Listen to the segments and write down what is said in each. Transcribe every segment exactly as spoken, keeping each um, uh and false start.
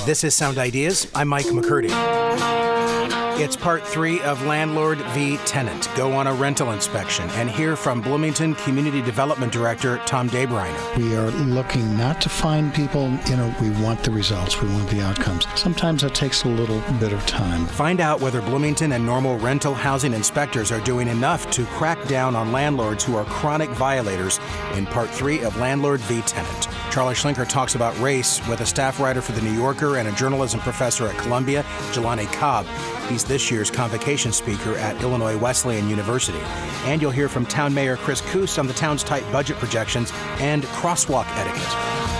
This is Sound Ideas. I'm Mike McCurdy. It's part three of Landlord v. Tenant. Go on a rental inspection and hear from Bloomington Community Development Director Tom Daybriner. We are looking not to find people, you know, we want the results, we want the outcomes. Sometimes it takes a little bit of time. Find out whether Bloomington and Normal rental housing inspectors are doing enough to crack down on landlords who are chronic violators in part three of Landlord v. Tenant. Charlie Schlinker talks about race with a staff writer for The New Yorker and a journalism professor at Columbia, Jelani Cobb. He's this year's convocation speaker at Illinois Wesleyan University. And you'll hear from Town Mayor Chris Koos on the town's tight budget projections and crosswalk etiquette.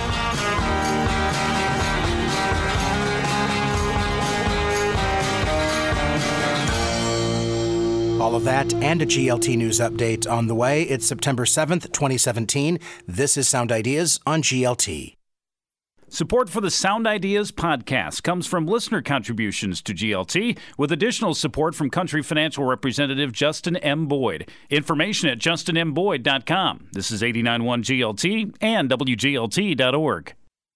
All of that and a G L T news update on the way. It's September seventh, twenty seventeen. This is Sound Ideas on G L T. Support for the Sound Ideas podcast comes from listener contributions to G L T, with additional support from Country Financial Representative Justin M. Boyd. Information at justin m boyd dot com. This is eighty-nine point one G L T and W G L T dot org.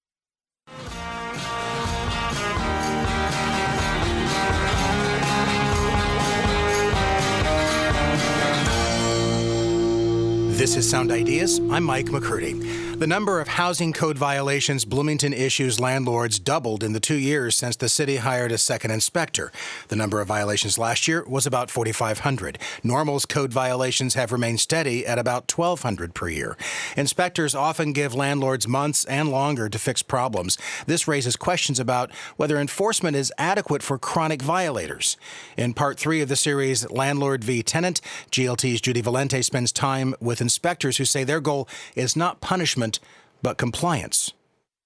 This is Sound Ideas. I'm Mike McCurdy. The number of housing code violations Bloomington issues landlords doubled in the two years since the city hired a second inspector. The number of violations last year was about forty-five hundred. Normal's code violations have remained steady at about twelve hundred per year. Inspectors often give landlords months and longer to fix problems. This raises questions about whether enforcement is adequate for chronic violators. In part three of the series Landlord v. Tenant, G L T's Judy Valente spends time with inspectors who say their goal is not punishment, but compliance.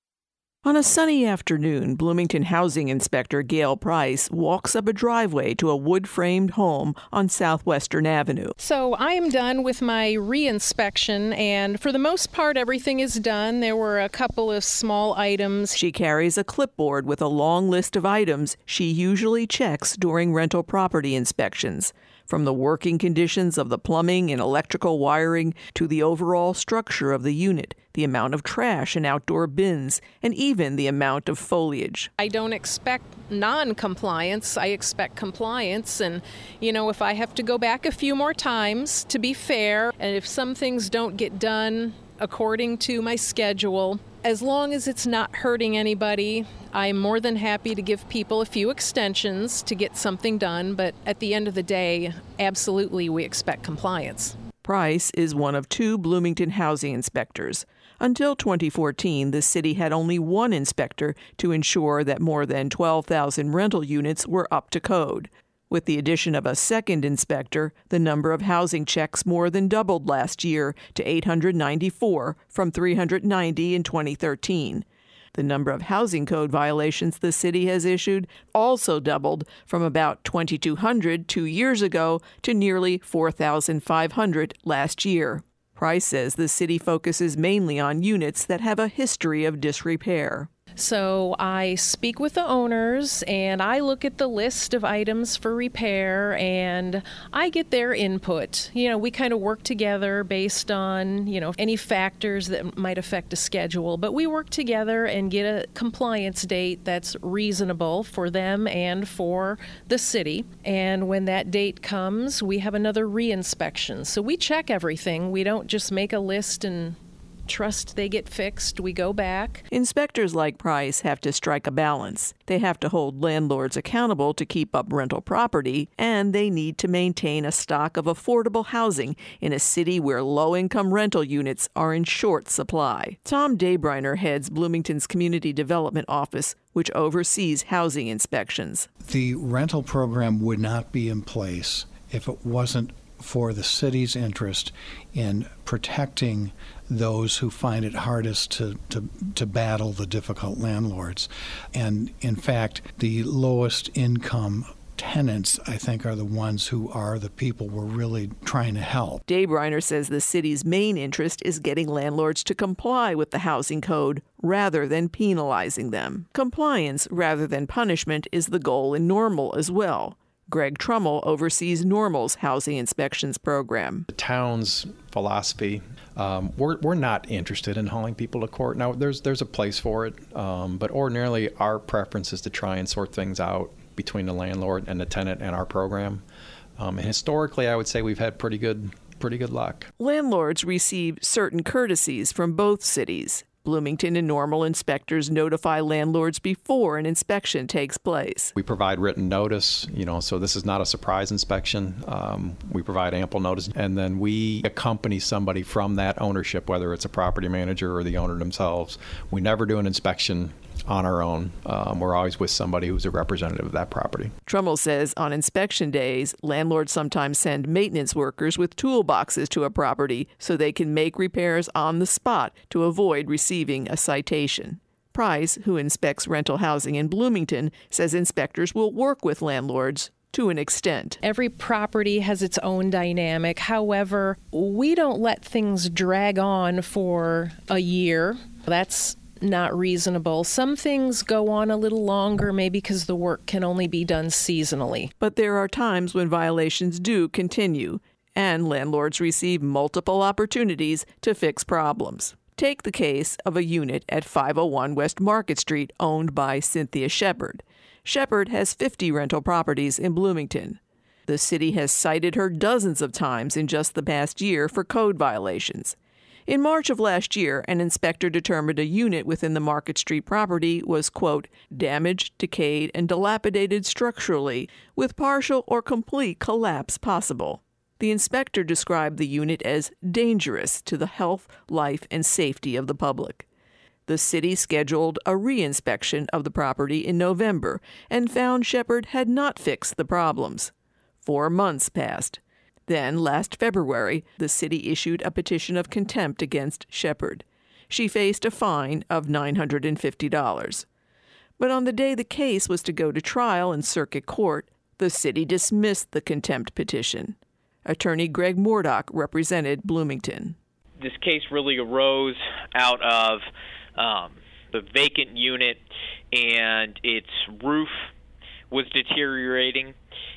On a sunny afternoon, Bloomington housing inspector Gail Price walks up a driveway to a wood-framed home on Southwestern Avenue. So I am done with my re-inspection, and for the most part, everything is done. There were a couple of small items. She carries a clipboard with a long list of items she usually checks during rental property inspections, from the working conditions of the plumbing and electrical wiring to the overall structure of the unit, the amount of trash and outdoor bins, and even the amount of foliage. I don't expect non-compliance. I expect compliance. And, you know, if I have to go back a few more times to be fair, and if some things don't get done according to my schedule, as long as it's not hurting anybody, I'm more than happy to give people a few extensions to get something done. But at the end of the day, absolutely, we expect compliance. Price is one of two Bloomington housing inspectors. Until twenty fourteen, the city had only one inspector to ensure that more than twelve thousand rental units were up to code. With the addition of a second inspector, the number of housing checks more than doubled last year to eight hundred ninety-four from three hundred ninety in twenty thirteen. The number of housing code violations the city has issued also doubled from about twenty-two hundred two years ago to nearly four thousand five hundred last year. Price says the city focuses mainly on units that have a history of disrepair. So I speak with the owners, and I look at the list of items for repair, and I get their input. You know, we kind of work together based on, you know, any factors that might affect a schedule. But we work together and get a compliance date that's reasonable for them and for the city. And when that date comes, we have another re-inspection. So we check everything. We don't just make a list and trust they get fixed. We go back. Inspectors like Price have to strike a balance. They have to hold landlords accountable to keep up rental property, and they need to maintain a stock of affordable housing in a city where low-income rental units are in short supply. Tom Daybriner heads Bloomington's Community Development Office, which oversees housing inspections. The rental program would not be in place if it wasn't for the city's interest in protecting those who find it hardest to, to, to battle the difficult landlords. And in fact, the lowest income tenants, I think, are the ones who are the people we're really trying to help. Daybriner says the city's main interest is getting landlords to comply with the housing code rather than penalizing them. Compliance rather than punishment is the goal in Normal as well. Greg Trummel oversees Normal's housing inspections program. The town's philosophy, um, we're, we're not interested in hauling people to court. Now, there's there's a place for it, um, but ordinarily our preference is to try and sort things out between the landlord and the tenant and our program. Um, and historically, I would say we've had pretty good pretty good luck. Landlords receive certain courtesies from both cities. Bloomington and Normal inspectors notify landlords before an inspection takes place. We provide written notice, you know, so this is not a surprise inspection. Um, we provide ample notice, and then we accompany somebody from that ownership, whether it's a property manager or the owner themselves. We never do an inspection on our own. Um, we're always with somebody who's a representative of that property. Trummel says on inspection days, landlords sometimes send maintenance workers with toolboxes to a property so they can make repairs on the spot to avoid receiving a citation. Price, who inspects rental housing in Bloomington, says inspectors will work with landlords to an extent. Every property has its own dynamic. However, we don't let things drag on for a year. That's not reasonable. Some things go on a little longer, maybe because the work can only be done seasonally. But there are times when violations do continue, and landlords receive multiple opportunities to fix problems. Take the case of a unit at five oh one West Market Street owned by Cynthia Shepard. Shepard has fifty rental properties in Bloomington. The city has cited her dozens of times in just the past year for code violations. In March of last year, an inspector determined a unit within the Market Street property was, quote, damaged, decayed, and dilapidated structurally, with partial or complete collapse possible. The inspector described the unit as dangerous to the health, life, and safety of the public. The city scheduled a re-inspection of the property in November and found Shepard had not fixed the problems. Four months passed. Then, last February, the city issued a petition of contempt against Shepard. She faced a fine of nine hundred fifty dollars. But on the day the case was to go to trial in circuit court, the city dismissed the contempt petition. Attorney Greg Murdoch represented Bloomington. This case really arose out of um, the vacant unit, and its roof was deteriorating.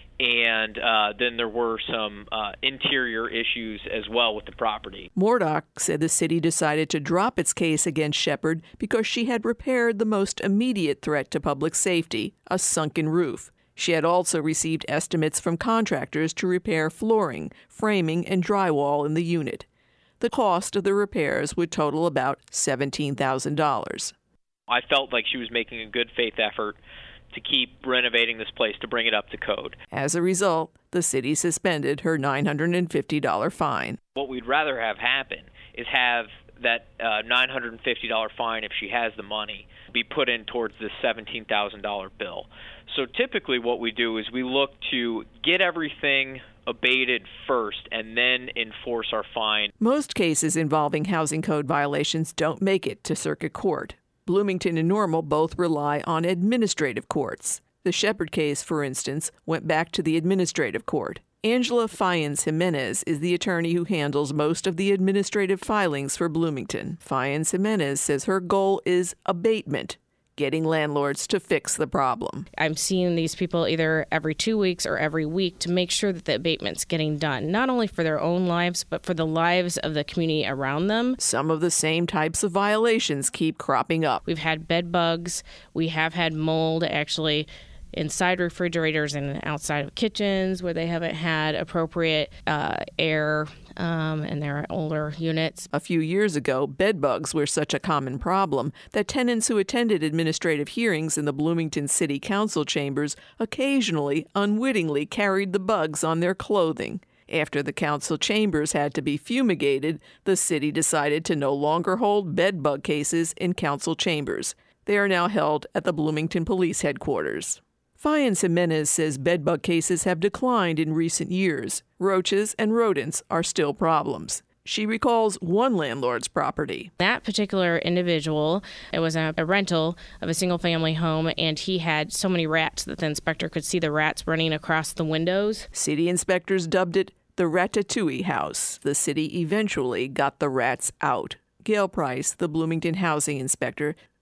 And uh, then there were some uh, interior issues as well with the property. Murdoch said the city decided to drop its case against Shepard because she had repaired the most immediate threat to public safety, a sunken roof. She had also received estimates from contractors to repair flooring, framing, and drywall in the unit. The cost of the repairs would total about seventeen thousand dollars. I felt like she was making a good faith effort to keep renovating this place to bring it up to code. As a result, the city suspended her nine hundred fifty dollars fine. What we'd rather have happen is have that uh, nine hundred fifty dollars fine, if she has the money, be put in towards this seventeen thousand dollars bill. So typically what we do is we look to get everything abated first and then enforce our fine. Most cases involving housing code violations don't make it to circuit court. Bloomington and Normal both rely on administrative courts. The Shepard case, for instance, went back to the administrative court. Angela Fayens Jimenez is the attorney who handles most of the administrative filings for Bloomington. Fayens Jimenez says her goal is abatement, getting landlords to fix the problem. I'm seeing these people either every two weeks or every week to make sure that the abatement's getting done, not only for their own lives, but for the lives of the community around them. Some of the same types of violations keep cropping up. We've had bed bugs. We have had mold, actually, inside refrigerators and outside of kitchens where they haven't had appropriate uh, air um, in their older units. A few years ago, bed bugs were such a common problem that tenants who attended administrative hearings in the Bloomington City Council chambers occasionally, unwittingly carried the bugs on their clothing. After the council chambers had to be fumigated, the city decided to no longer hold bed bug cases in council chambers. They are now held at the Bloomington Police Headquarters. Fayens Jimenez says bedbug cases have declined in recent years. Roaches and rodents are still problems. She recalls one landlord's property. That particular individual, it was a, a rental of a single-family home, and he had so many rats that the inspector could see the rats running across the windows. City inspectors dubbed it the Ratatouille House. The city eventually got the rats out. Gail Price, the Bloomington housing inspector,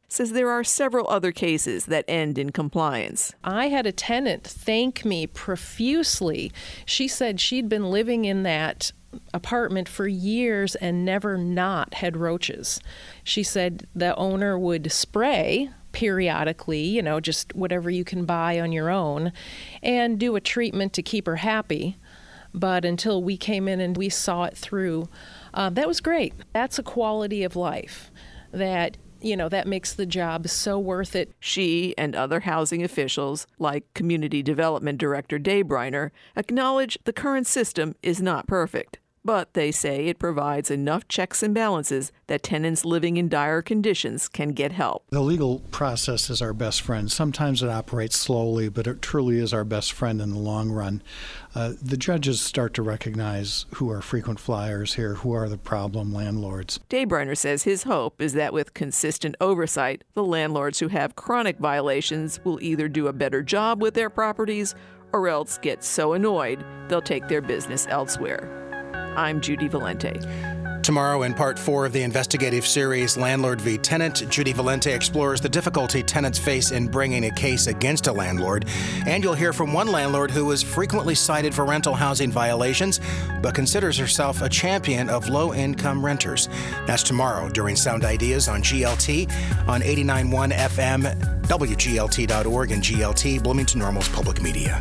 says there are several other cases that end in compliance. I had a tenant thank me profusely. She said she'd been living in that apartment for years and never not had roaches. She said the owner would spray periodically, you know, just whatever you can buy on your own, and do a treatment to keep her happy. But until we came in and we saw it through, uh, that was great. That's a quality of life that, you know, that makes the job so worth it. She and other housing officials, like Community Development Director Dave Briner, acknowledge the current system is not perfect. But they say it provides enough checks and balances that tenants living in dire conditions can get help. The legal process is our best friend. Sometimes it operates slowly, but it truly is our best friend in the long run. Uh, the judges start to recognize who are frequent flyers here, who are the problem landlords. Dave Briner says his hope is that with consistent oversight, the landlords who have chronic violations will either do a better job with their properties or else get so annoyed they'll take their business elsewhere. I'm Judy Valente. Tomorrow, in part four of the investigative series Landlord v. Tenant, Judy Valente explores the difficulty tenants face in bringing a case against a landlord. And you'll hear from one landlord who is frequently cited for rental housing violations, but considers herself a champion of low-income renters. That's tomorrow during Sound Ideas on G L T, on eighty-nine point one F M, W G L T dot org, and G L T, Bloomington Normal's public media.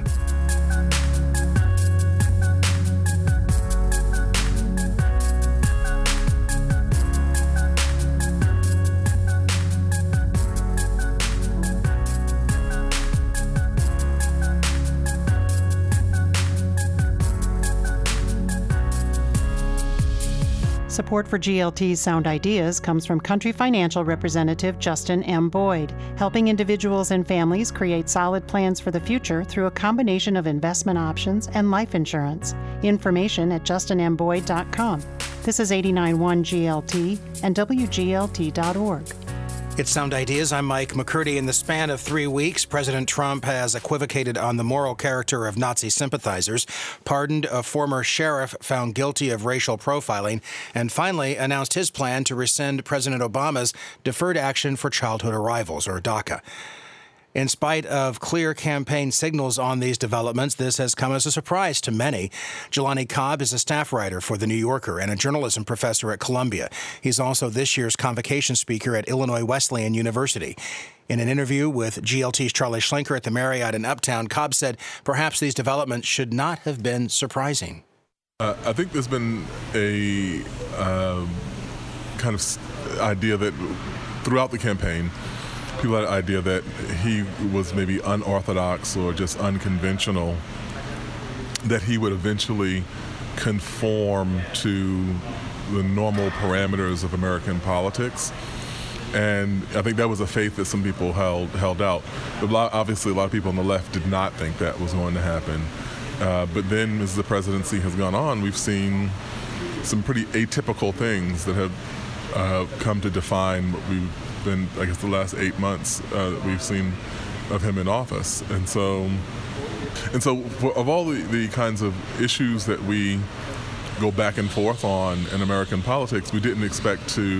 Support for G L T's Sound Ideas comes from Country Financial Representative Justin M. Boyd, helping individuals and families create solid plans for the future through a combination of investment options and life insurance. Information at justin m boyd dot com. This is eighty-nine point one G L T and W G L T dot org. It's Sound Ideas. I'm Mike McCurdy. In the span of three weeks, President Trump has equivocated on the moral character of Nazi sympathizers, pardoned a former sheriff found guilty of racial profiling, and finally announced his plan to rescind President Obama's Deferred Action for Childhood Arrivals, or DACA. In spite of clear campaign signals on these developments, this has come as a surprise to many. Jelani Cobb is a staff writer for The New Yorker and a journalism professor at Columbia. He's also this year's convocation speaker at Illinois Wesleyan University. In an interview with G L T's Charlie Schlenker at the Marriott in Uptown, Cobb said perhaps these developments should not have been surprising. Uh, I think there's been a uh, kind of idea that throughout the campaign, people had an idea that he was maybe unorthodox or just unconventional, that he would eventually conform to the normal parameters of American politics. And I think that was a faith that some people held held out. But obviously, a lot of people on the left did not think that was going to happen. Uh, but then as the presidency has gone on, we've seen some pretty atypical things that have uh, come to define what we've been, I guess, the last eight months uh, that we've seen of him in office. And so, and so for, of all the, the kinds of issues that we go back and forth on in American politics, we didn't expect to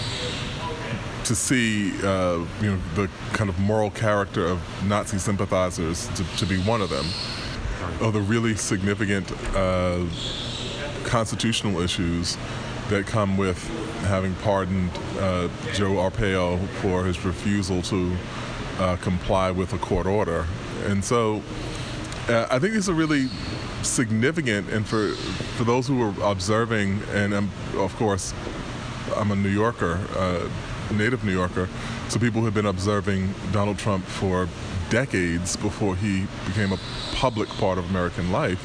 to see uh, you know, the kind of moral character of Nazi sympathizers to, to be one of them. Of the really significant uh, constitutional issues that come with having pardoned uh, Joe Arpaio for his refusal to uh, comply with a court order. And so uh, I think these are really significant, and for for those who are observing, and um, of course I'm a New Yorker, uh, native New Yorker, so people who have been observing Donald Trump for decades before he became a public part of American life,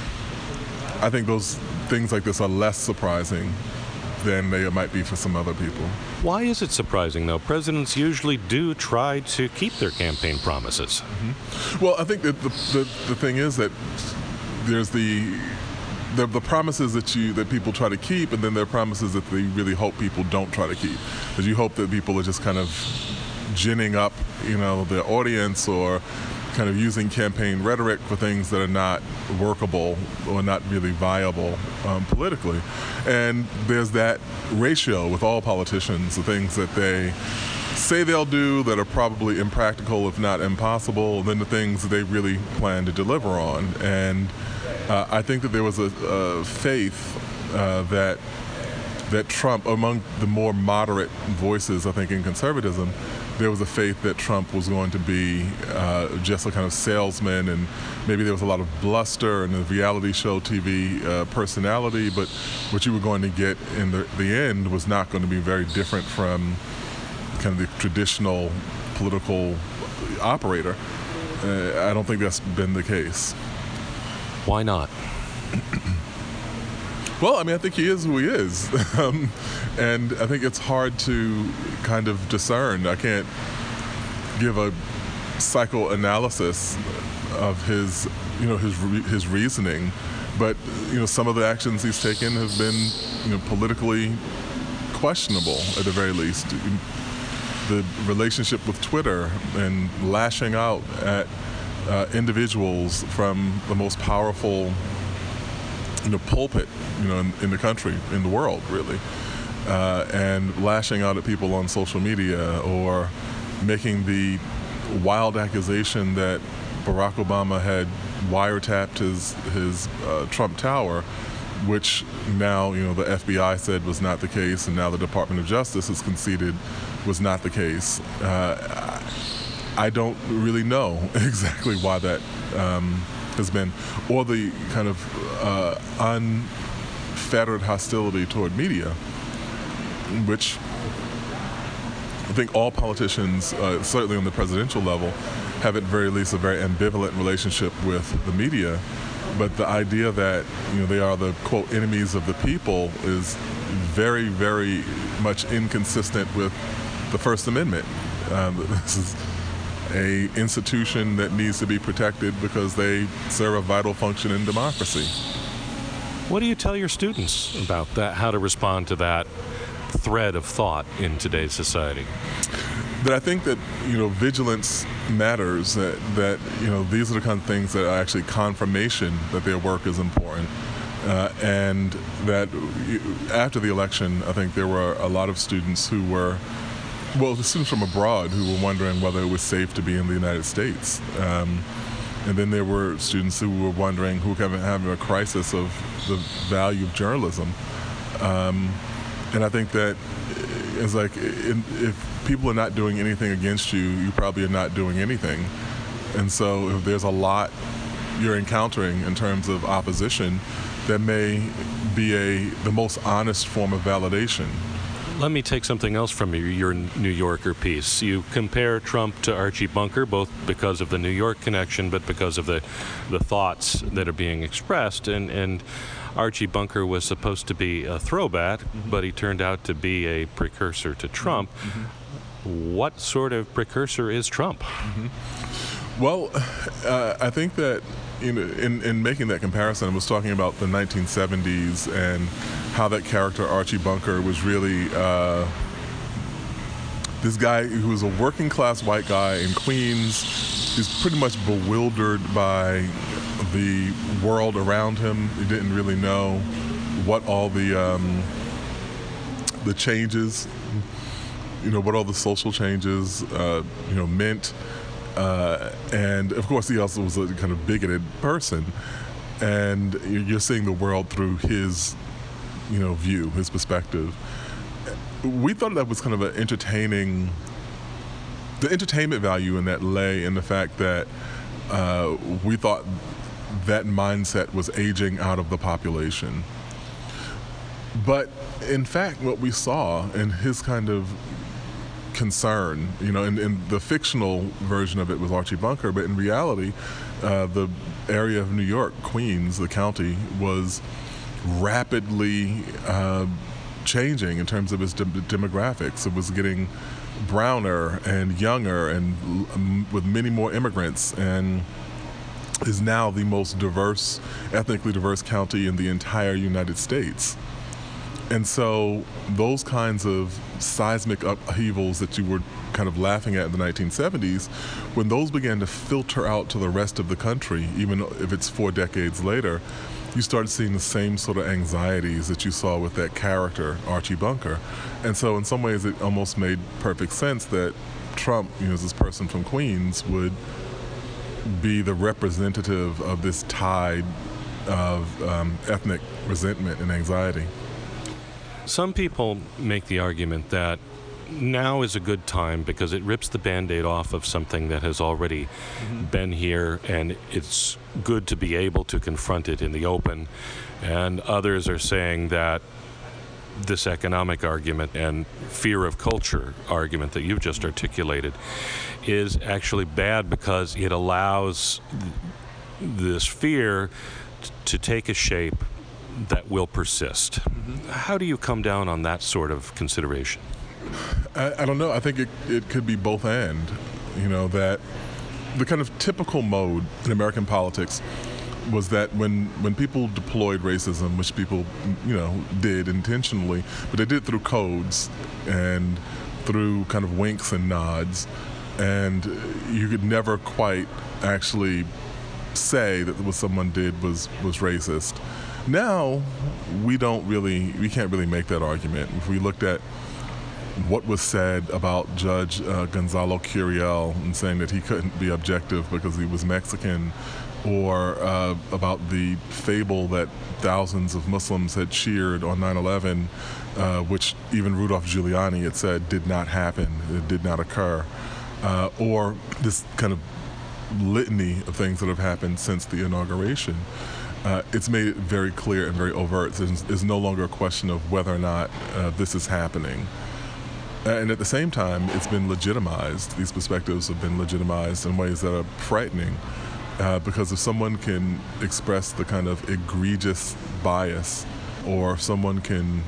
I think those things like this are less surprising than they might be for some other people. Why is it surprising, though? Presidents usually do try to keep their campaign promises. Mm-hmm. Well, I think that the, the the thing is that there's the the, the promises that you that people try to keep, and then there are promises that they really hope people don't try to keep. Because you hope that people are just kind of ginning up, you know, their audience, or kind of using campaign rhetoric for things that are not workable or not really viable um, politically. And there's that ratio with all politicians, the things that they say they'll do that are probably impractical, if not impossible, and then the things that they really plan to deliver on. And uh, I think that there was a, a faith uh, that that Trump, among the more moderate voices, I think, in conservatism, there was a faith that Trump was going to be uh, just a kind of salesman, and maybe there was a lot of bluster and a reality show T V uh, personality, but what you were going to get in the, the end was not going to be very different from kind of the traditional political operator. Uh, I don't think that's been the case. Why not? Well, I mean, I think he is who he is. um, and I think it's hard to kind of discern. I can't give a psychoanalysis of his, you know, his re- his reasoning, but, you know, some of the actions he's taken have been, you know, politically questionable at the very least. The relationship with Twitter and lashing out at uh, individuals from the most powerful, you know, pulpit, you know, in, in the country, in the world, really, uh, and lashing out at people on social media, or making the wild accusation that Barack Obama had wiretapped his his uh, Trump Tower, which now, you know, the F B I said was not the case, and now the Department of Justice has conceded was not the case. Uh, I don't really know exactly why that um, has been, or the kind of uh, unfettered hostility toward media, which I think all politicians, uh, certainly on the presidential level, have at very least a very ambivalent relationship with the media. But the idea that, you know, they are the, quote, enemies of the people is very, very much inconsistent with the First Amendment. Um, this is a institution that needs to be protected because they serve a vital function in democracy. What do you tell your students about that, how to respond to that thread of thought in today's society? But I think that, you know, vigilance matters, that, that, you know, these are the kind of things that are actually confirmation that their work is important. Uh, and that after the election, I think there were a lot of students who were, well, the students from abroad who were wondering whether it was safe to be in the United States. Um, and then there were students who were wondering, who were having a crisis of the value of journalism. Um, and I think that it's like, in, if people are not doing anything against you, you probably are not doing anything. And so if there's a lot you're encountering in terms of opposition, that may be a the most honest form of validation. Let me take something else from your, your New Yorker piece. You compare Trump to Archie Bunker, both because of the New York connection, but because of the, the thoughts that are being expressed. And, and Archie Bunker was supposed to be a throwback, mm-hmm. but he turned out to be a precursor to Trump. Mm-hmm. What sort of precursor is Trump? Mm-hmm. Well, uh, I think that you know, in, in making that comparison, I was talking about the nineteen seventies and how that character Archie Bunker was really uh, this guy who was a working class white guy in Queens. He's pretty much bewildered by the world around him. He didn't really know what all the um, the changes, you know, what all the social changes, uh, you know, meant. Uh, and of course, he also was a kind of bigoted person, and you're seeing the world through his, you know, view, his perspective. We thought that was kind of an entertaining. The entertainment value in that lay in the fact that uh, we thought that mindset was aging out of the population. But in fact, what we saw in his kind of concern, you know, in, in the fictional version of it was Archie Bunker, but in reality, uh, the area of New York, Queens, the county, was rapidly uh, changing in terms of its de- demographics. It was getting browner and younger, and um, with many more immigrants, and is now the most diverse, ethnically diverse county in the entire United States. And so those kinds of seismic upheavals that you were kind of laughing at in the nineteen seventies, when those began to filter out to the rest of the country, even if it's four decades later, you started seeing the same sort of anxieties that you saw with that character, Archie Bunker. And so in some ways it almost made perfect sense that Trump, you know, as this person from Queens, would be the representative of this tide of um, ethnic resentment and anxiety. Some people make the argument that now is a good time because it rips the Band-Aid off of something that has already mm-hmm. been here, and it's good to be able to confront it in the open. And others are saying that this economic argument and fear of culture argument that you've just articulated is actually bad because it allows th- this fear t- to take a shape that will persist. Mm-hmm. How do you come down on that sort of consideration? I, I don't know. I think it, it could be both and. You know, that the kind of typical mode in American politics was that when, when people deployed racism, which people, you know, did intentionally, but they did it through codes and through kind of winks and nods, and you could never quite actually say that what someone did was, was racist. Now, we don't really, we can't really make that argument. If we looked at what was said about Judge uh, Gonzalo Curiel and saying that he couldn't be objective because he was Mexican, or uh, about the fable that thousands of Muslims had cheered on nine eleven, uh, which even Rudolph Giuliani had said did not happen, it did not occur, uh, or this kind of litany of things that have happened since the inauguration. Uh, it's made it very clear and very overt. There's, there's no longer a question of whether or not uh, this is happening. And at the same time, it's been legitimized. These perspectives have been legitimized in ways that are frightening. Uh, because if someone can express the kind of egregious bias, or if someone can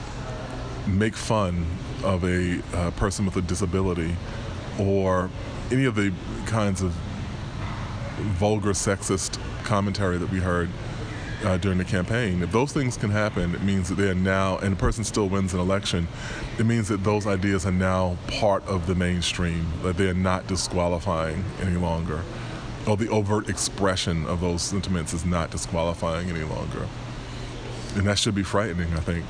make fun of a uh, person with a disability, or any of the kinds of vulgar sexist commentary that we heard uh, during the campaign, if those things can happen, it means that they are now, and the person still wins an election, it means that those ideas are now part of the mainstream, that they are not disqualifying any longer. Or the overt expression of those sentiments is not disqualifying any longer. And that should be frightening, I think.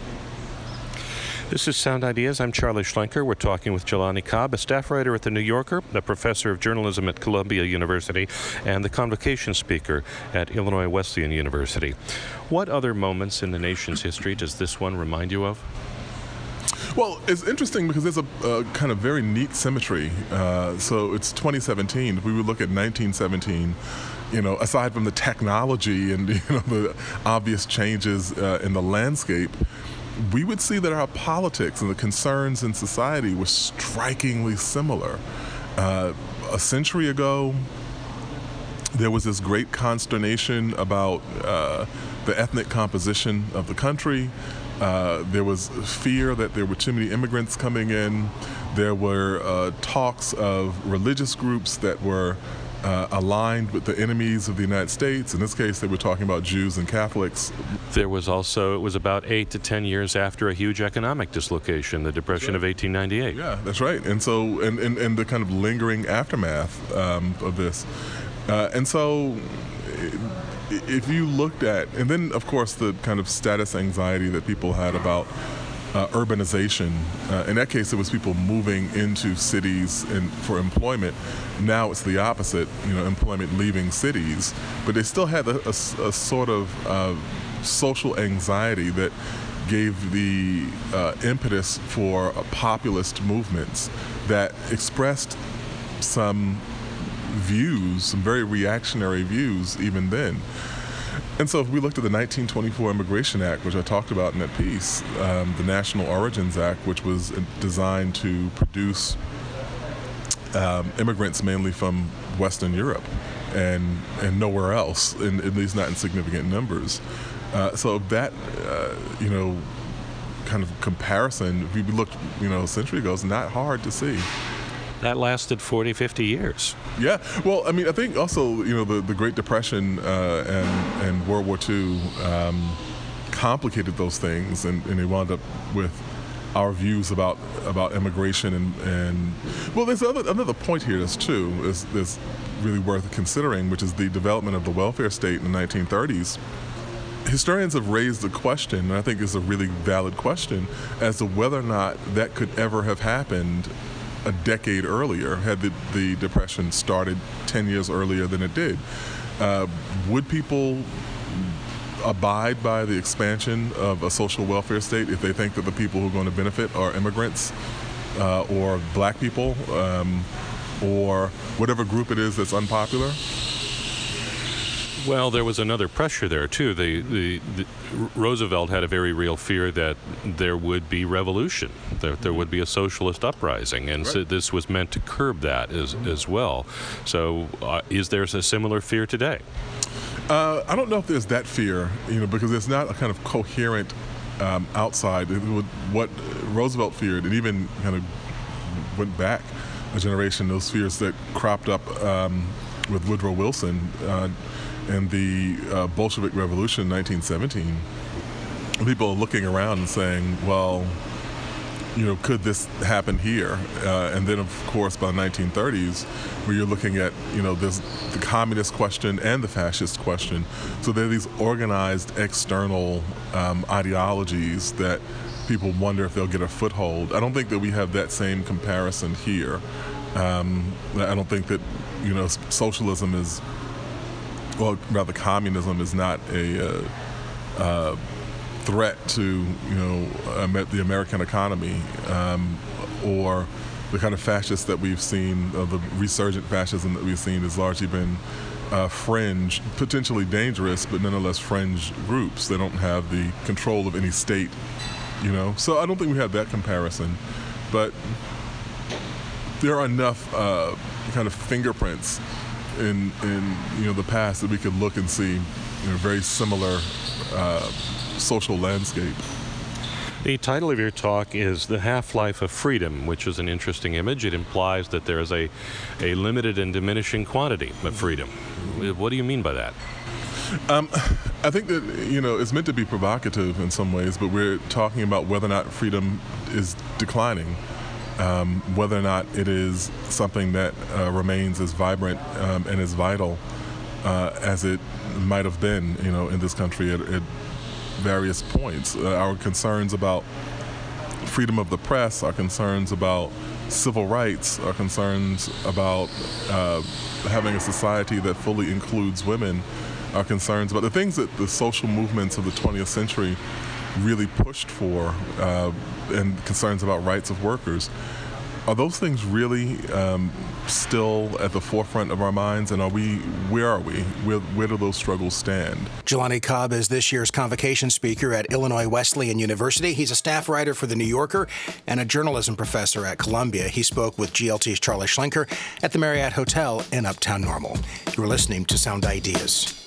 This is Sound Ideas. I'm Charlie Schlenker. We're talking with Jelani Cobb, a staff writer at The New Yorker, a professor of journalism at Columbia University, and the convocation speaker at Illinois Wesleyan University. What other moments in the nation's history does this one remind you of? Well, it's interesting because there's a, a kind of very neat symmetry. Uh, so it's twenty seventeen. If we would look at nineteen seventeen, you know, aside from the technology and, you know, the obvious changes uh, in the landscape, we would see that our politics and the concerns in society were strikingly similar. Uh, a century ago, there was this great consternation about uh, the ethnic composition of the country. Uh, there was fear that there were too many immigrants coming in. There were uh, talks of religious groups that were uh, aligned with the enemies of the United States. In this case, they were talking about Jews and Catholics. There was also, it was about eight to ten years after a huge economic dislocation, the Depression right. of eighteen ninety-eight. Yeah, that's right. And so, and, and, and the kind of lingering aftermath um, of this. Uh, and so, if you looked at, and then of course the kind of status anxiety that people had about uh, urbanization. Uh, in that case, it was people moving into cities and for employment. Now it's the opposite, you know, employment leaving cities. But they still had a, a, a sort of uh, social anxiety that gave the uh, impetus for uh, populist movements that expressed some views, some very reactionary views even then. And so if we looked at the nineteen twenty-four Immigration Act, which I talked about in that piece, um, the National Origins Act, which was designed to produce um, immigrants mainly from Western Europe and and nowhere else, in, at least not in significant numbers. Uh, so that, uh, you know, kind of comparison, if we looked, you know, a century ago, is not hard to see. That lasted forty, fifty years. Yeah. Well, I mean, I think also, you know, the, the Great Depression uh, and, and World War Two um, complicated those things, and, and they wound up with our views about about immigration. And, and well, there's another, another point here that's too, is, is really worth considering, which is the development of the welfare state in the nineteen thirties. historians have raised the question, and I think it's a really valid question, as to whether or not that could ever have happened a decade earlier, had the, the Depression started ten years earlier than it did. Uh, would people abide by the expansion of a social welfare state if they think that the people who are going to benefit are immigrants uh, or black people um, or whatever group it is that's unpopular? Well, there was another pressure there, too. The, the, the Roosevelt had a very real fear that there would be revolution, that there would be a socialist uprising, and right. so this was meant to curb that as, as well. So uh, is there a similar fear today? Uh, I don't know if there's that fear, you know, because it's not a kind of coherent um, outside. It would, what Roosevelt feared, and even kind of went back a generation, those fears that cropped up um, with Woodrow Wilson uh, and the uh, Bolshevik Revolution in nineteen seventeen. People are looking around and saying, well, you know, could this happen here? Uh, and then, of course, by the nineteen thirties, where you're looking at, you know, there's the communist question and the fascist question. So there are these organized external um, ideologies that people wonder if they'll get a foothold. I don't think that we have that same comparison here. Um, I don't think that, you know, socialism is, well, rather communism is not a uh, uh, threat to, you know, um, the American economy um, or the kind of fascists that we've seen, uh, the resurgent fascism that we've seen has largely been uh, fringe, potentially dangerous, but nonetheless fringe groups. They don't have the control of any state, you know. So I don't think we have that comparison, but there are enough uh, kind of fingerprints in, in, you know, the past that we could look and see, you know, very similar uh, social landscape. The title of your talk is The Half-Life of Freedom, which is an interesting image. It implies that there is a, a limited and diminishing quantity of freedom. What do you mean by that? Um, I think that, you know, it's meant to be provocative in some ways, but we're talking about whether or not freedom is declining, um, whether or not it is something that uh, remains as vibrant um, and as vital uh, as it might have been, you know, in this country at, at various points. Uh, our concerns about freedom of the press, our concerns about civil rights, our concerns about uh, having a society that fully includes women, our concerns about the things that the social movements of the twentieth century really pushed for, uh, and concerns about rights of workers. Are those things really um, still at the forefront of our minds, and are we? Where are we? Where, where do those struggles stand? Jelani Cobb is this year's convocation speaker at Illinois Wesleyan University. He's a staff writer for The New Yorker and a journalism professor at Columbia. He spoke with G L T's Charlie Schlenker at the Marriott Hotel in Uptown Normal. You're listening to Sound Ideas.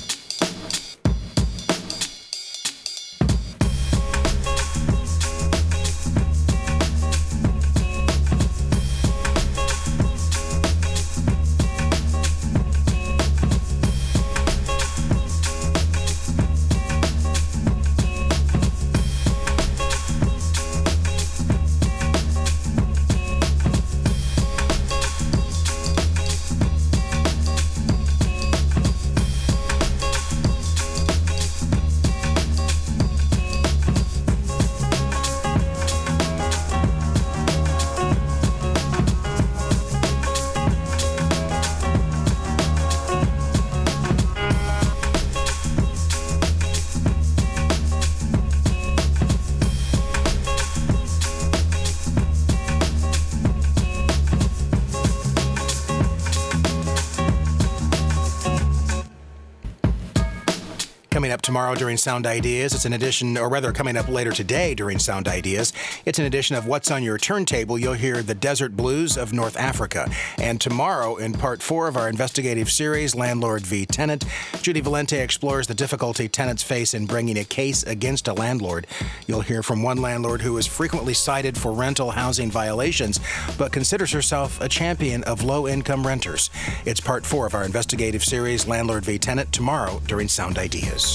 Coming up tomorrow during Sound Ideas, it's an edition, or rather coming up later today during Sound Ideas, it's an edition of What's on Your Turntable. You'll hear the Desert Blues of North Africa. And tomorrow, in part four of our investigative series, Landlord v. Tenant, Judy Valente explores the difficulty tenants face in bringing a case against a landlord. You'll hear from one landlord who is frequently cited for rental housing violations, but considers herself a champion of low-income renters. It's part four of our investigative series, Landlord v. Tenant, tomorrow during Sound Ideas.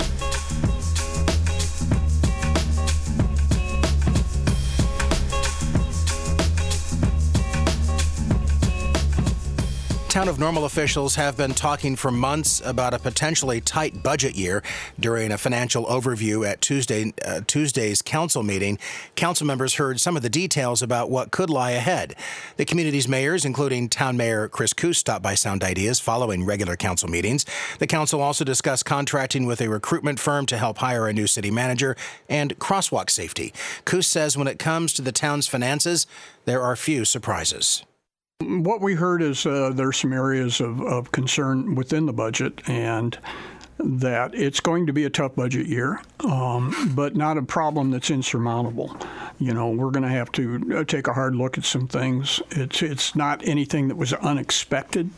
Town of Normal officials have been talking for months about a potentially tight budget year. During a financial overview at Tuesday uh, Tuesday's council meeting, council members heard some of the details about what could lie ahead. The community's mayors, including Town Mayor Chris Koos, stopped by Sound Ideas following regular council meetings. The council also discussed contracting with a recruitment firm to help hire a new city manager and crosswalk safety. Koos says when it comes to the town's finances, there are few surprises. What we heard is uh, there's some areas of, of concern within the budget, and that it's going to be a tough budget year, um, but not a problem that's insurmountable. You know, we're going to have to take a hard look at some things. It's it's not anything that was unexpected.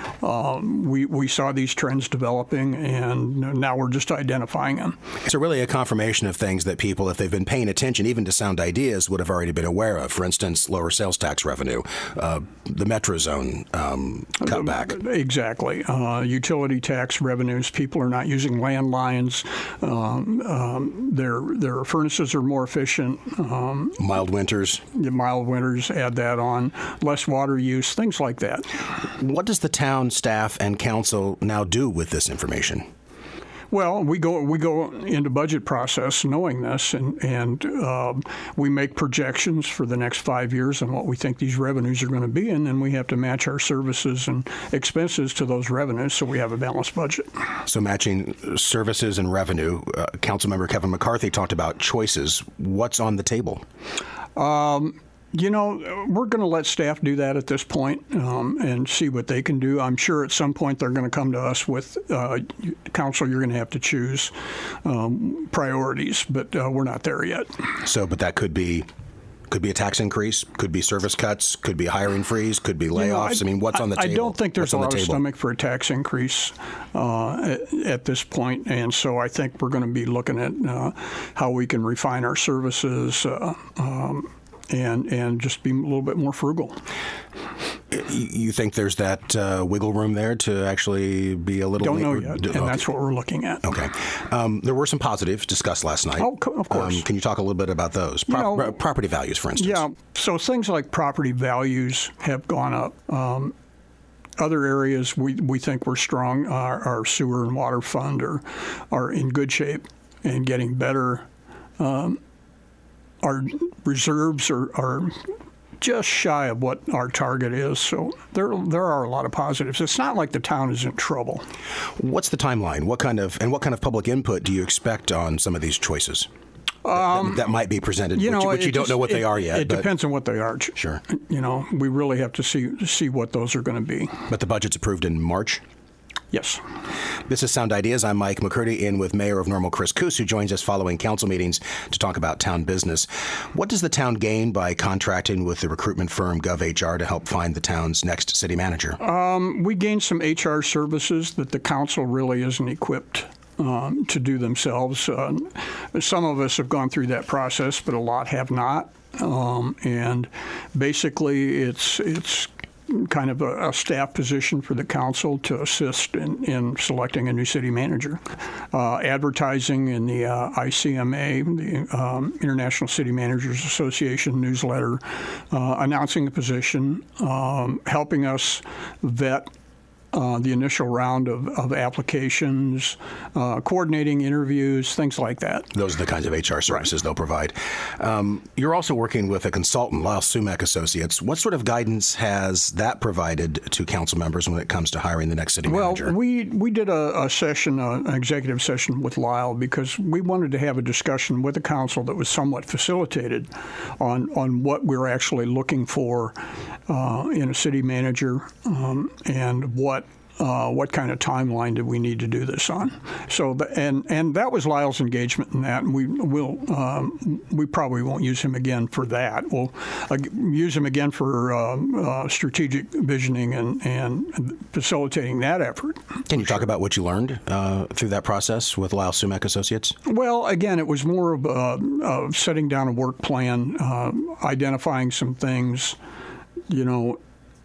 Um, we we saw these trends developing, and now we're just identifying them. So really a confirmation of things that people, if they've been paying attention even to Sound Ideas, would have already been aware of. For instance, lower sales tax revenue, uh, the Metro Zone um, cutback. Exactly. Uh, utility tax revenues. People are not using landlines. Um, um, their their furnaces are more efficient. Um, mild winters. The mild winters, add that on. Less water use, things like that. What does the town staff and council now do with this information? Well, we go we go into budget process knowing this, and and uh, we make projections for the next five years on what we think these revenues are going to be, and then we have to match our services and expenses to those revenues, so we have a balanced budget. So matching services and revenue. Uh, Councilmember Kevin McCarthy talked about choices. What's on the table? Um, You know, we're going to let staff do that at this point um, and see what they can do. I'm sure at some point they're going to come to us with, uh, council, you're going to have to choose um, priorities, but uh, we're not there yet. So, but that could be could be a tax increase, could be service cuts, could be hiring freeze, could be layoffs. You know, I, I mean, what's on the table? I don't think there's what's a lot the of stomach for a tax increase uh, at, at this point, and so I think we're going to be looking at uh, how we can refine our services. Uh, um, And, and just be a little bit more frugal. You think there's that uh, wiggle room there to actually be a little... Don't know yet, and okay. That's what we're looking at. Okay. Um, there were some positives discussed last night. Oh, of course. Um, can you talk a little bit about those? Pro- you know, property values, for instance. Yeah, so things like property values have gone up. Um, Other areas we, we think we're strong. Our, our sewer and water fund are, are in good shape and getting better. Um, Our reserves are, are just shy of what our target is, so there there are a lot of positives. It's not like the town is in trouble. What's the timeline? What kind of and what kind of public input do you expect on some of these choices um, that, that might be presented? You know, which, which you don't just, know what it, they are yet. It but, depends on what they are. Sure. You know, we really have to see see what those are going to be. But the budget's approved in March? Yes. This is Sound Ideas. I'm Mike McCurdy, in with Mayor of Normal Chris Koos, who joins us following council meetings to talk about town business. What does the town gain by contracting with the recruitment firm GovHR to help find the town's next city manager? Um, we gain some H R services that the council really isn't equipped um, to do themselves. Uh, some of us have gone through that process, but a lot have not. Um, and basically, it's it's kind of a, a staff position for the council to assist in, in selecting a new city manager. Uh, advertising in the uh, I C M A, the um, International City Managers Association newsletter, uh, announcing the position, um, helping us vet Uh, the initial round of, of applications, uh, coordinating interviews, things like that. Those are the kinds of H R services right. they'll provide. Um, you're also working with a consultant, Lyle Sumac Associates. What sort of guidance has that provided to council members when it comes to hiring the next city well, manager? Well, we, we did a, a session, uh, an executive session with Lyle because we wanted to have a discussion with the council that was somewhat facilitated on, on what we're actually looking for uh, in a city manager um, and what Uh, what kind of timeline do we need to do this on? So, the, and and that was Lyle's engagement in that, and we will um, we probably won't use him again for that. We'll uh, use him again for um, uh, strategic visioning and and facilitating that effort. Can you talk about what you learned uh, through that process with Lyle Sumac Associates? Well, again, it was more of, uh, of setting down a work plan, uh, identifying some things, you know.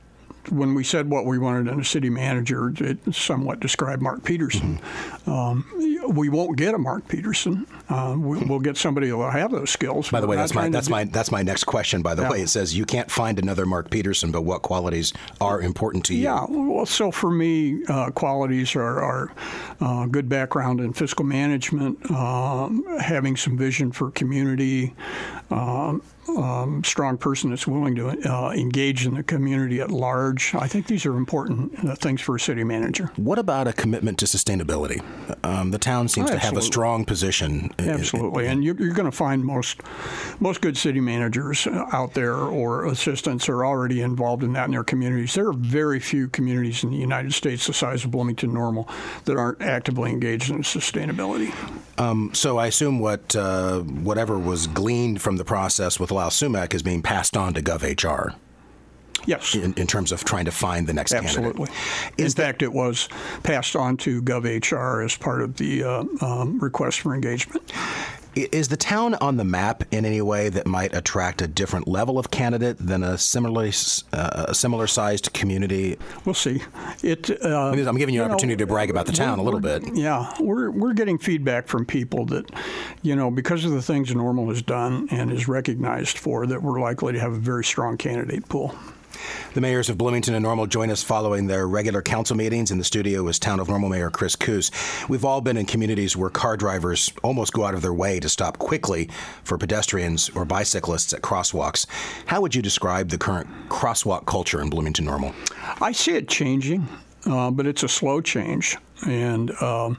When we said what we wanted in a city manager, it somewhat described Mark Peterson. Mm-hmm. Um, we won't get a Mark Peterson. Uh, we, we'll get somebody who will have those skills. By the way, We're that's my that's do, my that's my next question. By the yeah. way, it says you can't find another Mark Peterson, but what qualities are important to you? Yeah. Well, so for me, uh, qualities are, are uh, good background in fiscal management, um, having some vision for community. Um, Um, strong person that's willing to uh, engage in the community at large. I think these are important uh, things for a city manager. What about a commitment to sustainability? Um, the town seems oh, to have a strong position. Absolutely, in, in, and you're, you're going to find most most good city managers out there or assistants are already involved in that in their communities. There are very few communities in the United States the size of Bloomington Normal that aren't actively engaged in sustainability. Um, so I assume what uh, whatever was gleaned from the process with Lyle Sumac is being passed on to GovHR. Yes. In, in terms of trying to find the next Absolutely. candidate. In Is fact, it was passed on to GovHR as part of the uh, um, request for engagement. Is the town on the map in any way that might attract a different level of candidate than a similarly uh, a similar sized community? We'll see. It. Uh, I'm giving you an you opportunity know, to brag about the town a little bit. Yeah, we're we're getting feedback from people that, you know, because of the things Normal has done and is recognized for, that we're likely to have a very strong candidate pool. The mayors of Bloomington and Normal join us following their regular council meetings. In the studio is Town of Normal Mayor Chris Koos. We've all been in communities where car drivers almost go out of their way to stop quickly for pedestrians or bicyclists at crosswalks. How would you describe the current crosswalk culture in Bloomington Normal? I see it changing, uh, but it's a slow change. And um,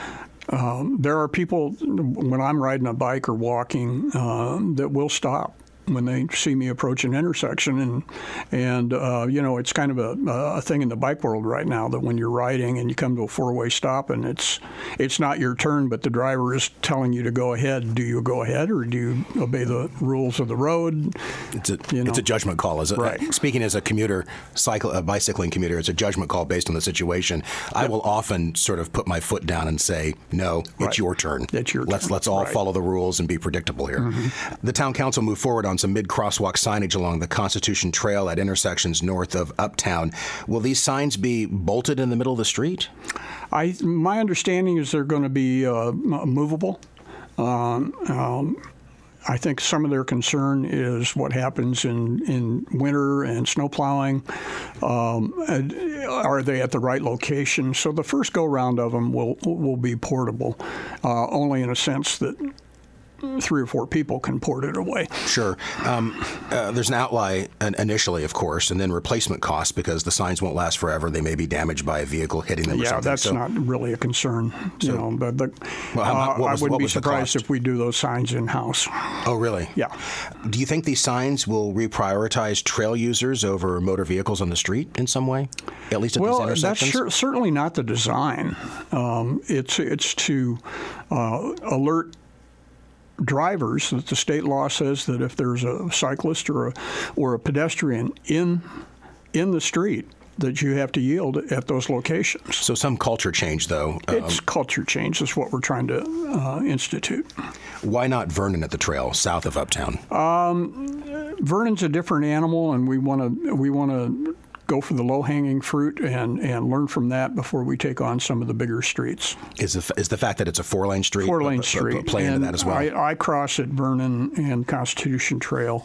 um, there are people, when I'm riding a bike or walking, uh, that will stop when they see me approach an intersection. And, and uh, you know, it's kind of a, a thing in the bike world right now that when you're riding and you come to a four-way stop and it's it's not your turn, but the driver is telling you to go ahead, do you go ahead or do you obey the rules of the road? It's a, you know? it's a judgment call. Is it? Right. Speaking as a commuter, cycle, a bicycling commuter, it's a judgment call based on the situation. I will often sort of put my foot down and say, no, it's right. your turn. It's your let's, turn. Let's all right. follow the rules and be predictable here. Mm-hmm. The town council moved forward on some mid-crosswalk signage along the Constitution Trail at intersections north of Uptown. Will these signs be bolted in the middle of the street? I, my understanding is they're going to be uh, movable. Um, um, I think some of their concern is what happens in, in winter and snow plowing. Um, are they at the right location? So the first go-round of them will, will be portable, uh, only in a sense that three or four people can port it away. Sure. Um, uh, there's an outlay initially, of course, and then replacement costs because the signs won't last forever. They may be damaged by a vehicle hitting them or yeah, something. that's so, not really a concern. You so, know, but the, well, how, uh, what was, I wouldn't what be was the surprised cost? if we do those signs in-house. Oh, really? Yeah. Do you think these signs will reprioritize trail users over motor vehicles on the street in some way, at least at well, these intersections? Well, that's sure, certainly not the design. Um, it's, it's to uh, alert drivers that the state law says that if there's a cyclist or a or a pedestrian in in the street, that you have to yield at those locations. So some culture change, though. It's um, culture change. Is what we're trying to uh, institute. Why not Vernon at the trail south of Uptown? Um, Vernon's a different animal, and we want to we want to. go for the low-hanging fruit and, and learn from that before we take on some of the bigger streets. Is the, is the fact that it's a four-lane street four-lane p- p- street play into that as well? I, I cross at Vernon and Constitution Trail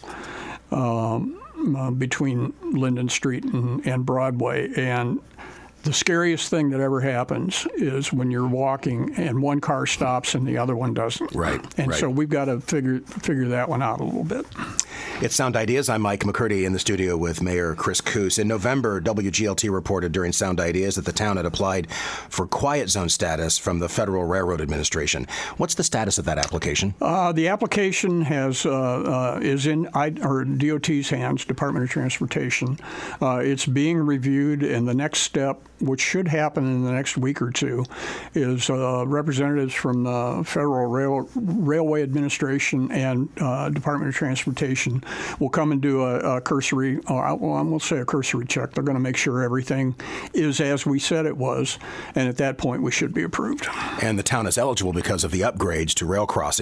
um, uh, between Linden Street and, and Broadway, and the scariest thing that ever happens is when you're walking and one car stops and the other one doesn't. Right. And right. so we've got to figure figure that one out a little bit. It's Sound Ideas. I'm Mike McCurdy in the studio with Mayor Chris Koos. In November, W G L T reported during Sound Ideas that the town had applied for quiet zone status from the Federal Railroad Administration. What's the status of that application? Uh, the application has uh, uh, is in I, or D O T's hands, Department of Transportation. Uh, it's being reviewed, and the next step, which should happen in the next week or two, is uh, representatives from the Federal Rail, Railway Administration and uh, Department of Transportation will come and do a, a cursory, uh, well, I won't say a cursory check. They're going to make sure everything is as we said it was, and at that point we should be approved. And the town is eligible because of the upgrades to rail crossings.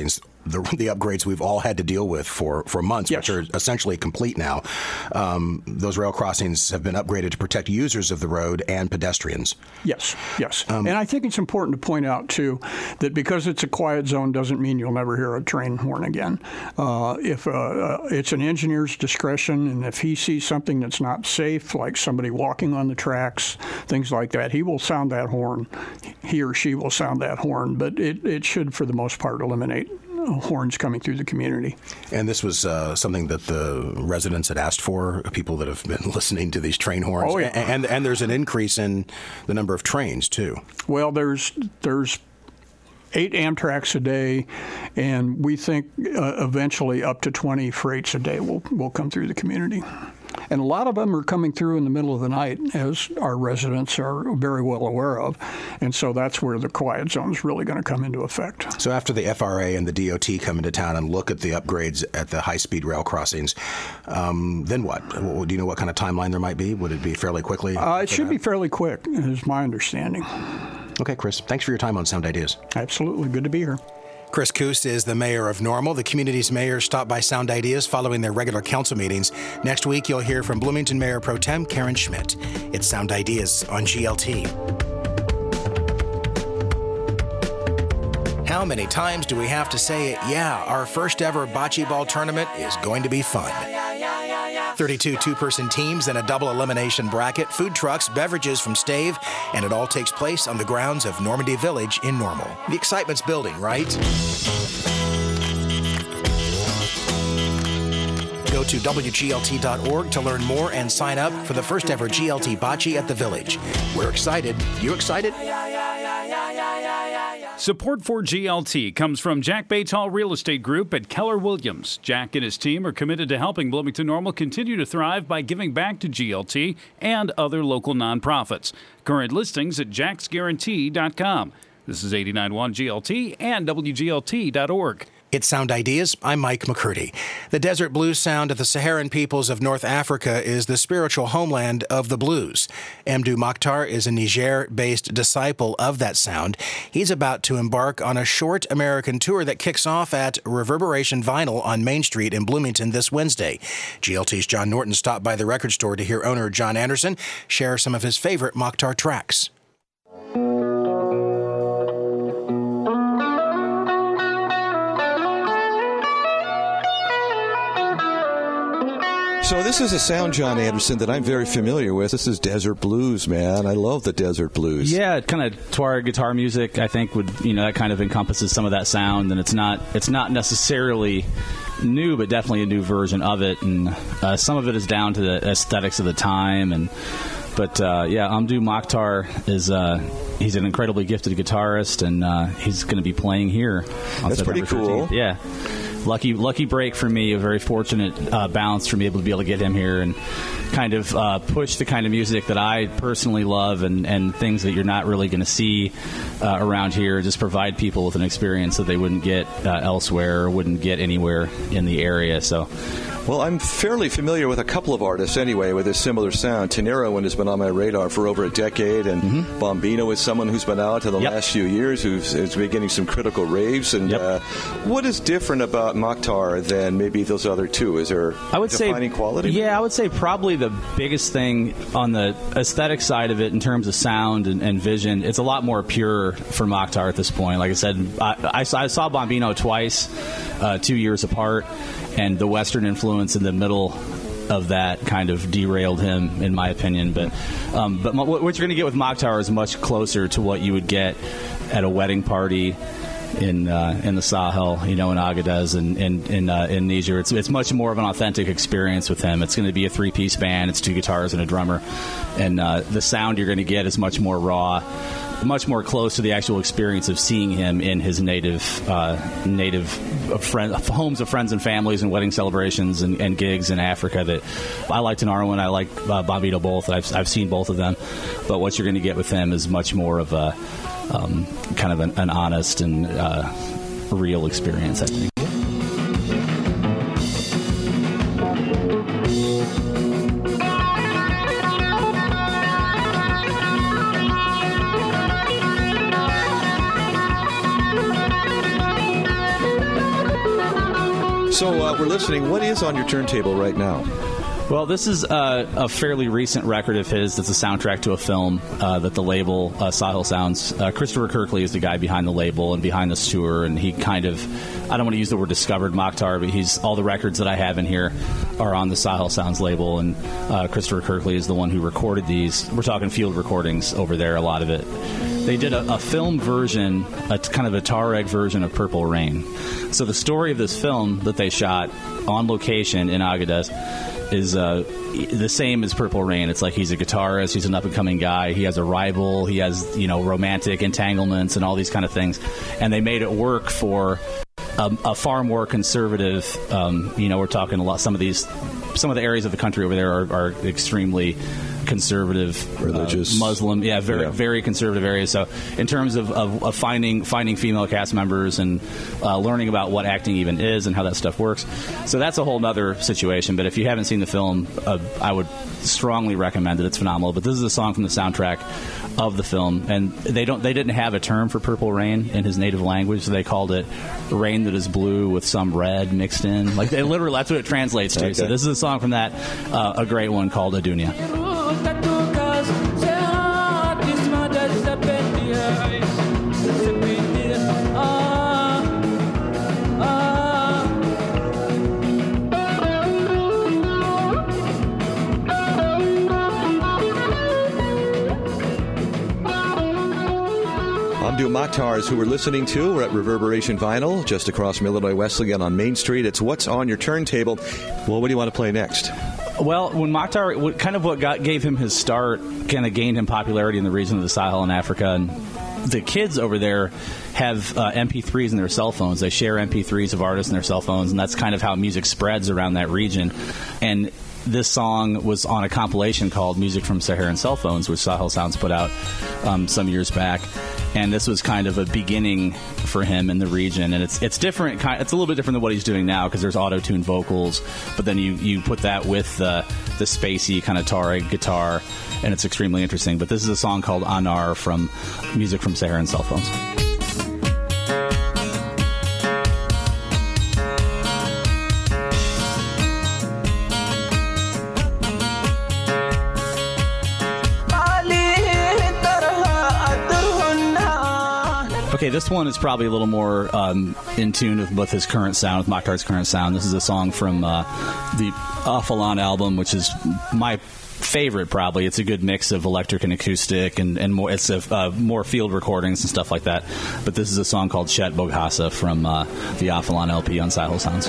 the, the upgrades we've all had to deal with for, for months, yes. which are essentially complete now. Um, those rail crossings have been upgraded to protect users of the road and pedestrians. Yes, yes. Um, and I think it's important to point out, too, that because it's a quiet zone doesn't mean you'll never hear a train horn again. Uh, if uh, uh, it's an engineer's discretion, and if he sees something that's not safe, like somebody walking on the tracks, things like that, he will sound that horn. He or she will sound that horn, but it, it should, for the most part, eliminate horns coming through the community. And this was uh, something that the residents had asked for, people that have been listening to these train horns. Oh, yeah. And, and, and there's an increase in the number of trains, too. Well, there's there's eight Amtraks a day, and we think uh, eventually up to twenty freights a day will, will come through the community. And a lot of them are coming through in the middle of the night, as our residents are very well aware of. And so that's where the quiet zone is really going to come into effect. So after the F R A and the D O T come into town and look at the upgrades at the high-speed rail crossings, um, then what? Do you know what kind of timeline there might be? Would it be fairly quickly? Uh, it should that? be fairly quick, is my understanding. Okay, Chris. Thanks for your time on Sound Ideas. Absolutely. Good to be here. Chris Coast is the mayor of Normal. The community's mayor stopped by Sound Ideas following their regular council meetings. Next week, you'll hear from Bloomington Mayor Pro Tem Karen Schmidt. It's Sound Ideas on G L T. How many times do we have to say it? Yeah, our first ever bocce ball tournament is going to be fun. thirty-two two-person teams and a double elimination bracket, food trucks, beverages from Stave, and it all takes place on the grounds of Normandy Village in Normal. The excitement's building, right? Go to W G L T dot org to learn more and sign up for the first ever G L T Bocce at the Village. We're excited. You excited? Support for G L T comes from Jack Bates Hall Real Estate Group at Keller Williams. Jack and his team are committed to helping Bloomington Normal continue to thrive by giving back to G L T and other local nonprofits. Current listings at jacks guarantee dot com. This is eighty-nine point one G L T and W G L T dot org. It's Sound Ideas. I'm Mike McCurdy. The desert blues sound of the Saharan peoples of North Africa is the spiritual homeland of the blues. Mdou Mokhtar is a Niger-based disciple of that sound. He's about to embark on a short American tour that kicks off at Reverberation Vinyl on Main Street in Bloomington this Wednesday. G L T's John Norton stopped by the record store to hear owner John Anderson share some of his favorite Mokhtar tracks. So this is a sound, John Anderson, that I'm very familiar with. This is desert blues, man. I love the desert blues. Yeah, kind of Tuareg guitar music, I think, would, you know, that kind of encompasses some of that sound, and it's not it's not necessarily new, but definitely a new version of it, and uh, some of it is down to the aesthetics of the time, and but uh, yeah, Mdou Mokhtar is uh, he's an incredibly gifted guitarist, and uh, he's going to be playing here on That's September pretty cool. fifteenth. Yeah. Lucky lucky break for me, a very fortunate uh, bounce for me able to be able to get him here and kind of uh, push the kind of music that I personally love and, and things that you're not really going to see uh, around here, just provide people with an experience that they wouldn't get uh, elsewhere or wouldn't get anywhere in the area. So. Well, I'm fairly familiar with a couple of artists anyway with a similar sound. Tenero has been on my radar for over a decade, and mm-hmm. Bombino is someone who's been out in the yep. last few years who's, who's been getting some critical raves. And yep. uh, what is different about Mokhtar than maybe those other two? Is there I would defining say, quality? Yeah, I would say probably the biggest thing on the aesthetic side of it in terms of sound and, and vision, it's a lot more pure for Mokhtar at this point. Like I said, I, I, I saw Bombino twice, uh, two years apart, and the Western influence in the middle of that kind of derailed him, in my opinion. But um, but what you're going to get with Mokhtar is much closer to what you would get at a wedding party in uh, in the Sahel, you know, in Agadez and in in, uh, in Niger. It's it's much more of an authentic experience with him. It's going to be a three-piece band. It's two guitars and a drummer, and uh, the sound you're going to get is much more raw, much more close to the actual experience of seeing him in his native uh, native friend, homes of friends and families and wedding celebrations and, and gigs in Africa. That I like Tenaro and I like uh, Bombino both. I've I've seen both of them, but what you're going to get with him is much more of a um, kind of an, an honest and uh, real experience, I think. So uh, we're listening. What is on your turntable right now? Well, this is uh, a fairly recent record of his that's a soundtrack to a film uh, that the label, uh, Sahil Sounds, uh, Christopher Kirkley is the guy behind the label and behind this tour, and he kind of, I don't want to use the word discovered Mokhtar, but he's, all the records that I have in here are on the Sahil Sounds label, and uh, Christopher Kirkley is the one who recorded these. We're talking field recordings over there, a lot of it. They did a, a film version, a kind of a Tuareg version of Purple Rain. So the story of this film that they shot on location in Agadez is uh, the same as Purple Rain. It's like he's a guitarist, he's an up-and-coming guy, he has a rival, he has, you know, romantic entanglements and all these kind of things. And they made it work for a, a far more conservative, um, you know, we're talking a lot, some of these, some of the areas of the country over there are, are extremely conservative, religious, uh, Muslim, yeah, very yeah. very conservative areas. So in terms of, of, of finding finding female cast members and uh, learning about what acting even is and how that stuff works, so that's a whole other situation. But if you haven't seen the film, uh, I would strongly recommend it. It's phenomenal. But this is a song from the soundtrack of the film, and they don't they didn't have a term for Purple Rain in his native language, so they called it rain that is blue with some red mixed in. Like they literally, that's what it translates to. Okay. So this is a song from that, uh, a great one called Adunia. Hamdou Mokhtar is who we're listening to. We're at Reverberation Vinyl, just across from Illinois Wesleyan on Main Street. It's What's on Your Turntable. Well, what do you want to play next? Well, when Mokhtar, kind of what got, gave him his start, kind of gained him popularity in the region of the Sahel in Africa, and the kids over there have uh, M P threes in their cell phones. They share M P threes of artists in their cell phones, and that's kind of how music spreads around that region. And this song was on a compilation called Music from Saharan Cell Phones, which Sahel Sounds put out um, some years back. And this was kind of a beginning for him in the region. And it's it's different. It's a little bit different than what he's doing now because there's auto-tuned vocals. But then you, you put that with the, the spacey kind of Tuareg guitar, and it's extremely interesting. But this is a song called Anar from Music from Saharan Cell Phones. Okay, this one is probably a little more um, in tune with, with his current sound, with Mokhtar's current sound. This is a song from uh, the Afalan album, which is my favorite, probably. It's a good mix of electric and acoustic, and, and more. It's a, uh, more field recordings and stuff like that. But this is a song called Shet Boghasa from uh, the Afalan L P on Sahel Sounds.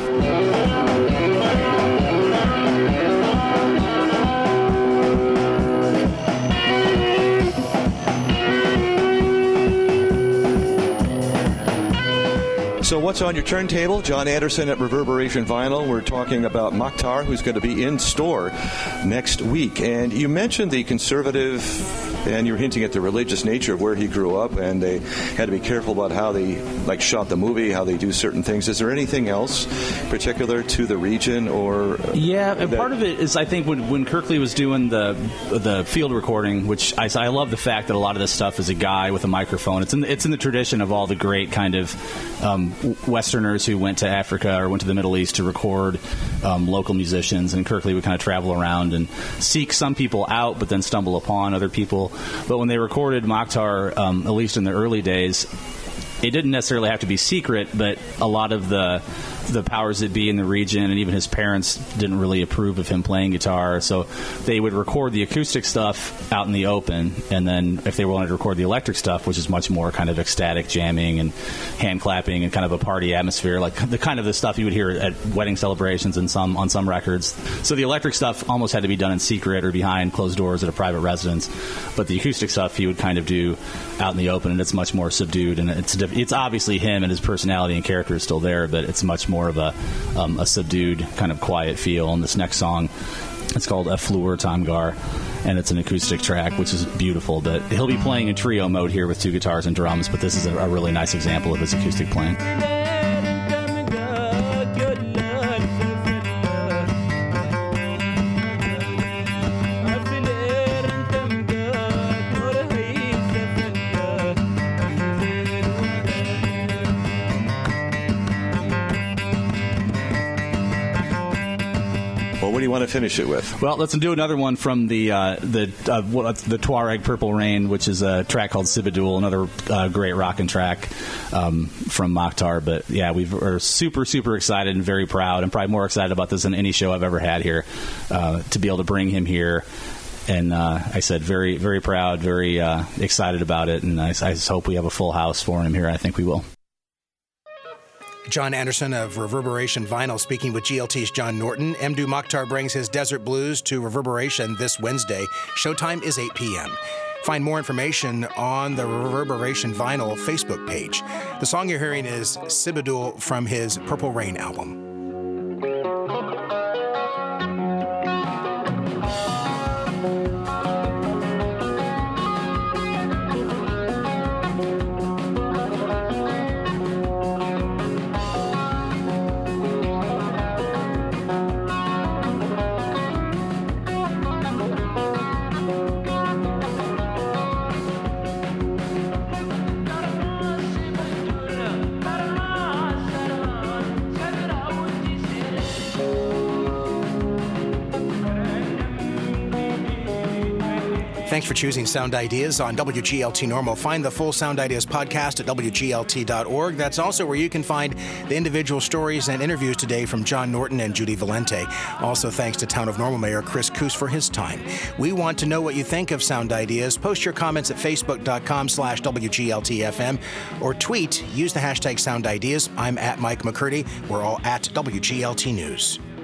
So what's on your turntable? John Anderson at Reverberation Vinyl. We're talking about Mokhtar, who's going to be in store next week. And you mentioned the conservative, and you're hinting at the religious nature of where he grew up, and they had to be careful about how they like shot the movie, how they do certain things. Is there anything else particular to the region, or? Yeah, and part of it is I think when, when Kirkley was doing the the field recording, which I, I love the fact that a lot of this stuff is a guy with a microphone. It's in the, it's in the tradition of all the great kind of um, Westerners who went to Africa or went to the Middle East to record um, local musicians, and Kirkley would kind of travel around and seek some people out, but then stumble upon other people. But when they recorded Mokhtar, um, at least in the early days, it didn't necessarily have to be secret, but a lot of the the powers that be in the region, and even his parents didn't really approve of him playing guitar, so they would record the acoustic stuff out in the open, and then if they wanted to record the electric stuff, which is much more kind of ecstatic jamming and hand clapping and kind of a party atmosphere, like the kind of the stuff you would hear at wedding celebrations and some on some records. So the electric stuff almost had to be done in secret or behind closed doors at a private residence, but the acoustic stuff he would kind of do out in the open, and it's much more subdued, and it's it's obviously him and his personality and character is still there, but it's much more more of a, um, a subdued kind of quiet feel. And this next song, it's called Aflur Tamgar, and it's an acoustic track, which is beautiful. But he'll be playing in trio mode here with two guitars and drums, but this is a, a really nice example of his acoustic playing. you want to finish it with? Well, let's do another one from the uh, the uh, the Tuareg Purple Rain, which is a track called Sibidul, another uh, great rockin' track um, from Mokhtar. But yeah, we are super, super excited and very proud, and probably more excited about this than any show I've ever had here, uh, to be able to bring him here. And uh, I said, very, very proud, very uh, excited about it, and I, I just hope we have a full house for him here. I think we will. John Anderson of Reverberation Vinyl speaking with G L T's John Norton. Mdou Moktar brings his Desert Blues to Reverberation this Wednesday. Showtime is eight p.m. Find more information on the Reverberation Vinyl Facebook page. The song you're hearing is Sibidul from his Purple Rain album. Thanks for choosing Sound Ideas on W G L T Normal. Find the full Sound Ideas podcast at W G L T dot org. That's also where you can find the individual stories and interviews today from John Norton and Judy Valente. Also, thanks to Town of Normal Mayor Chris Coos for his time. We want to know what you think of Sound Ideas. Post your comments at facebook.com slash WGLTFM or tweet. Use the hashtag Sound Ideas. I'm at Mike McCurdy. We're all at W G L T News.